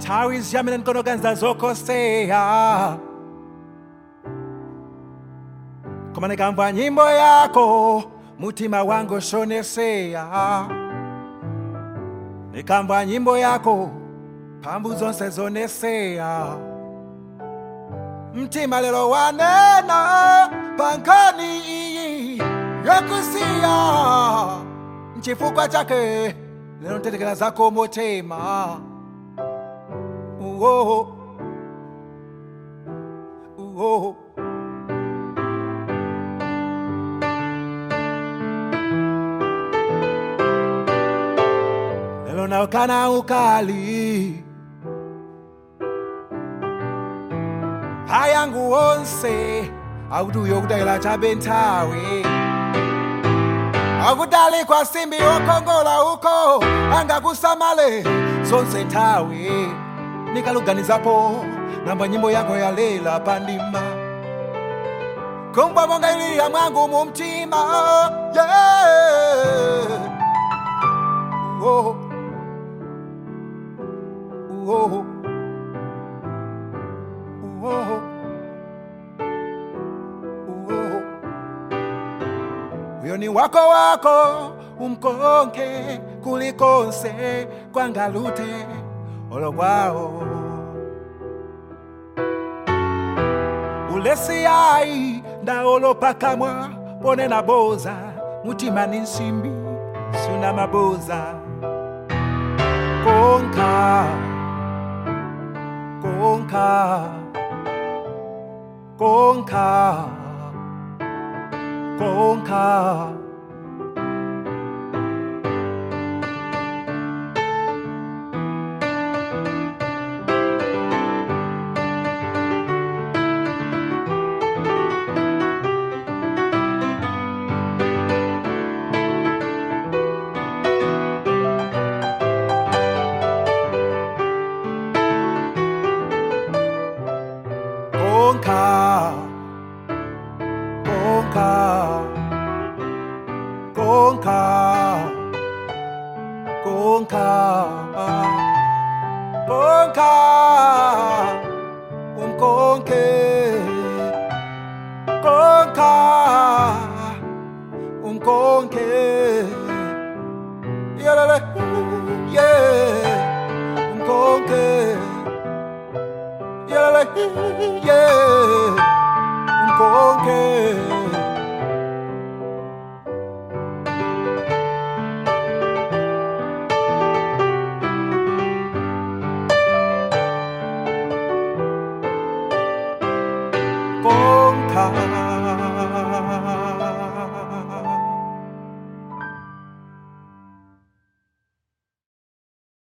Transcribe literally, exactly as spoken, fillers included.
Nthawi ziyamene nkonoganza zokosea, koma nikamva nyimbo yako mutima wangu shonesea. Nikamva nyimbo yako pambu zonse zonesea. Mtima lelo wanena pankani iyi yokusiya. Nchifukwa chake lelo ntetekela zako motema. Uho Uho lelo naukana ukali hayangu wonse akuduyo kudakela chabe nthawi. Akudali kwa simbi okongola uko angakusamale zonse nthawi. Nikaluganizapo namba nyimbo yako ya lela pandima. Kumbwa bonga ilia mwangu mumtima, yeah. Uho Uho Uho Uho Uyo ni wako wako umkonke kulikonse kwangalute olo kwao. Ulesi ai ndaolo pakamwa pone na boza mutima ni nsimbi suna maboza. Konka Konka Konka Konka Konka Konka Konka Konka Konka umkonke Konka umkonke yalala yeah umkonke yalala yeah umkonke. Konka